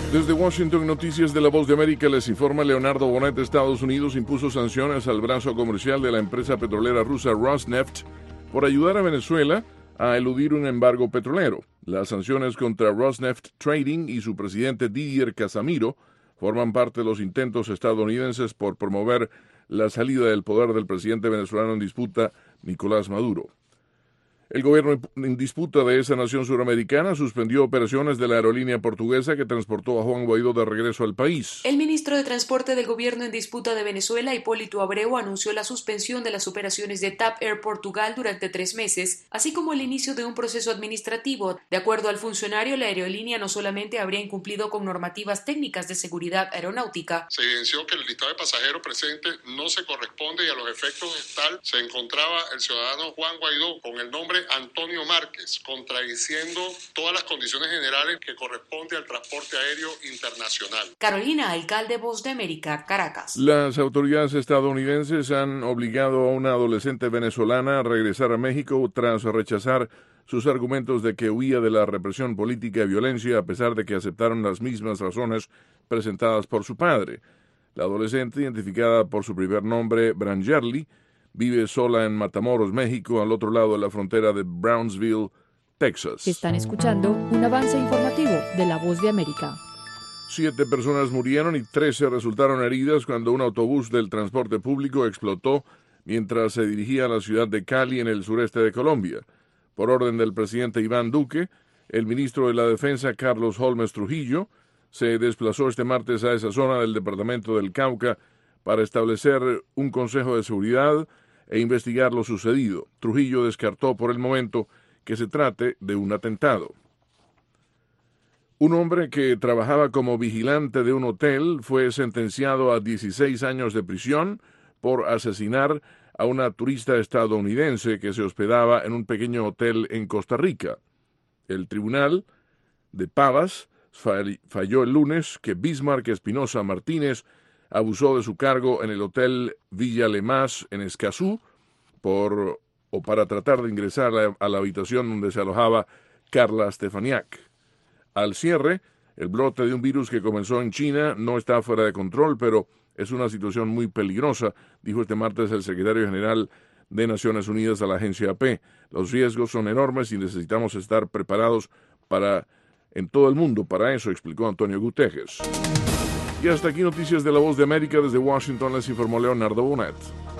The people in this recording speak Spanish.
Desde Washington, Noticias de la Voz de América, les informa Leonardo Bonet. Estados Unidos impuso sanciones al brazo comercial de la empresa petrolera rusa Rosneft por ayudar a Venezuela a eludir un embargo petrolero. Las sanciones contra Rosneft Trading y su presidente Didier Casamiro forman parte de los intentos estadounidenses por promover la salida del poder del presidente venezolano en disputa, Nicolás Maduro. El gobierno en disputa de esa nación suramericana suspendió operaciones de la aerolínea portuguesa que transportó a Juan Guaidó de regreso al país. El ministro de Transporte del gobierno en disputa de Venezuela, Hipólito Abreu, anunció la suspensión de las operaciones de TAP Air Portugal durante 3 meses, así como el inicio de un proceso administrativo. De acuerdo al funcionario, la aerolínea no solamente habría incumplido con normativas técnicas de seguridad aeronáutica. Se evidenció que el listado de pasajeros presente no se corresponde y a los efectos de tal se encontraba el ciudadano Juan Guaidó con el nombre Antonio Márquez, contradiciendo todas las condiciones generales que corresponde al transporte aéreo internacional. Carolina, alcalde, Voz de América, Caracas. Las autoridades estadounidenses han obligado a una adolescente venezolana a regresar a México tras rechazar sus argumentos de que huía de la represión política y violencia, a pesar de que aceptaron las mismas razones presentadas por su padre. La adolescente, identificada por su primer nombre, Brangerly, vive sola en Matamoros, México, al otro lado de la frontera de Brownsville, Texas. Están escuchando un avance informativo de La Voz de América. 7 personas murieron y 13 resultaron heridas cuando un autobús del transporte público explotó mientras se dirigía a la ciudad de Cali, en el sureste de Colombia. Por orden del presidente Iván Duque, el ministro de la Defensa, Carlos Holmes Trujillo, se desplazó este martes a esa zona del departamento del Cauca para establecer un consejo de seguridad e investigar lo sucedido. Trujillo descartó por el momento que se trate de un atentado. Un hombre que trabajaba como vigilante de un hotel fue sentenciado a 16 años de prisión por asesinar a una turista estadounidense que se hospedaba en un pequeño hotel en Costa Rica. El tribunal de Pavas falló el lunes que Bismarck Espinosa Martínez abusó de su cargo en el hotel Villa Lemas en Escazú para tratar de ingresar a la habitación donde se alojaba Carla Stefaniak. Al cierre, el brote de un virus que comenzó en China no está fuera de control, pero es una situación muy peligrosa, dijo este martes el secretario general de Naciones Unidas a la agencia AP. Los riesgos son enormes y necesitamos estar preparados en todo el mundo para eso, explicó Antonio Guterres. Y hasta aquí Noticias de la Voz de América. Desde Washington les informó Leonardo Bonet.